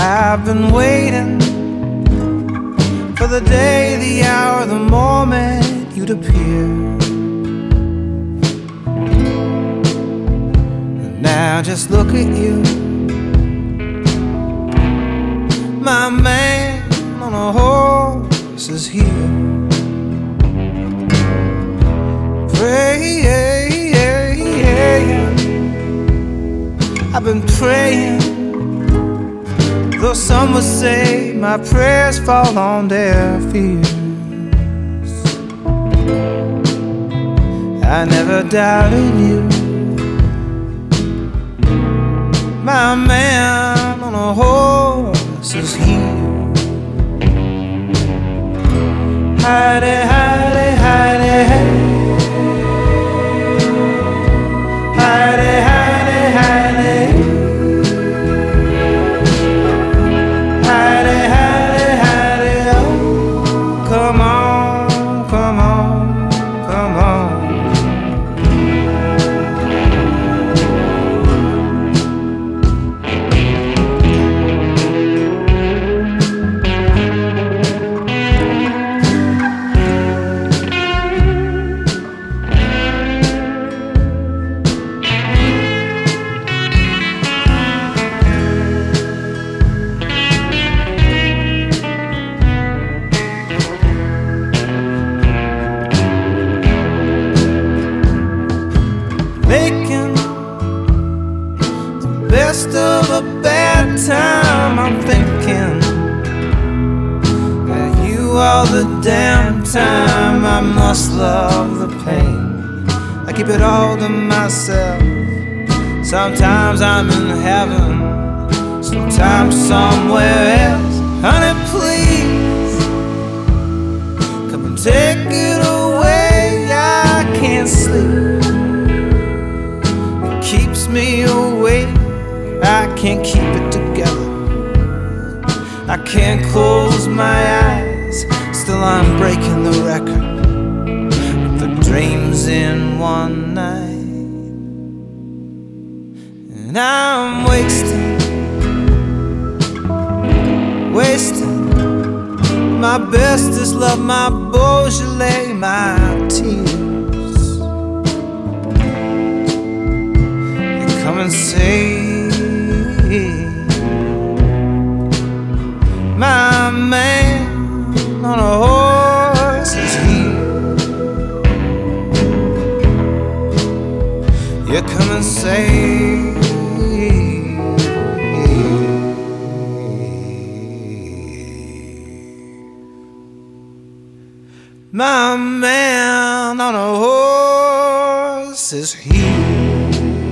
I've been waiting for the day, the hour, the moment you'd appear. And now just look at you, my man on a horse is here. I've been praying, though some would say my prayers fall on deaf ears. I never doubted you, my man on a horse is here. Hidey, hidey, hidey, hidey. Hidey, hidey, hidey. Hidey, hidey, hidey, oh. Come on, come on, come on. Making the best of a bad time. I'm thinking that you all the damn time. I must love the pain. I keep it all to myself. Sometimes I'm in heaven, sometimes somewhere else. Honey, please come and take it away. I can't sleep, keeps me awake. I can't keep it together, I can't close my eyes. Still I'm breaking the record, the dreams in one night. And I'm wasting my bestest love, my Beaujolais, my tears. Come and save my man on a horse is here. You come and save my man on a horse is here.